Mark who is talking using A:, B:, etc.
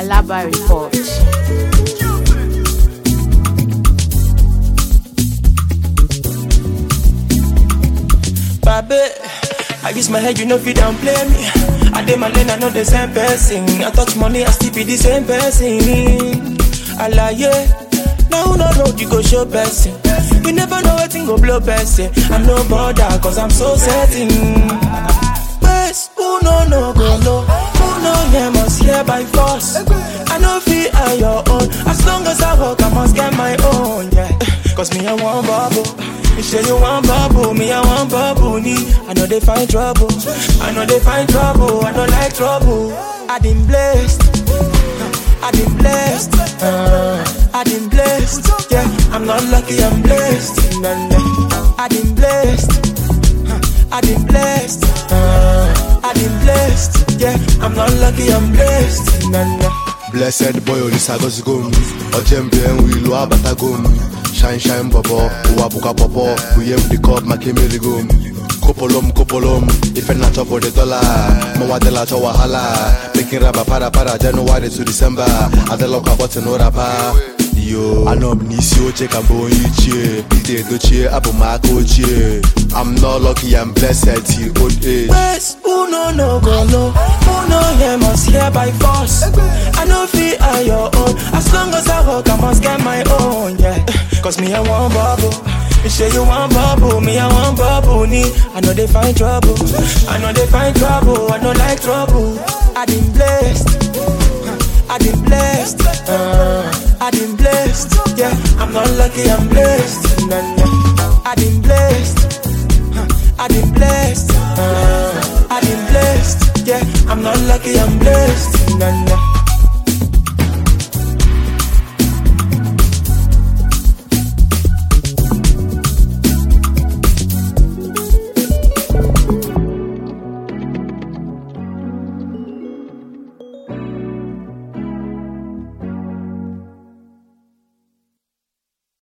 A: Alaba Report.
B: Babe, I use my head, you know if you don't play me. I did my lane, I know the same person. I touch money, I still be the same person. I lie, yeah. Now no road, you go show person. You never know what thing go blow person. I no bother, cause I'm so certain. Best, who no go no. Who no yeah must hear by force. I know feel on your own. As long as I walk, I must get my own, yeah. Cause me, I want bubble. You say you want bubble, me I want bubble. I know they find trouble. I know they find trouble. I don't like trouble. I been blessed. I been blessed. I been blessed. Yeah, I'm not lucky, I'm blessed. I been blessed. I been blessed. I been blessed. Yeah, I'm not lucky, I'm blessed.
C: Blessed boy, Olisagos gum. Ojembe and we lo abata gum. Shine bobo, uwabuka popo. We have the cup, my kimili gum. Kopolom. If I not for the dollar, Mawadela to Wahala. Making raba para January to December. Adeloka button or rapa. Yo, I know Nisio check and boy cheer. Pite doche, Abu Marco cheer. I'm not lucky, I'm blessed till old age.
B: West, who no go no. Who no yeah must hear by force. I know feel on your own. As long as I walk, I must get my own, yeah. Cause me I want bubble. You say you want bubble, me I want bubble. I know they find trouble. I know they find trouble. I don't like trouble. I been blessed. I been blessed. I been blessed. Yeah, I'm not lucky, I'm blessed. I been blessed. I been blessed. I been blessed. Yeah, I'm not lucky, I'm blessed.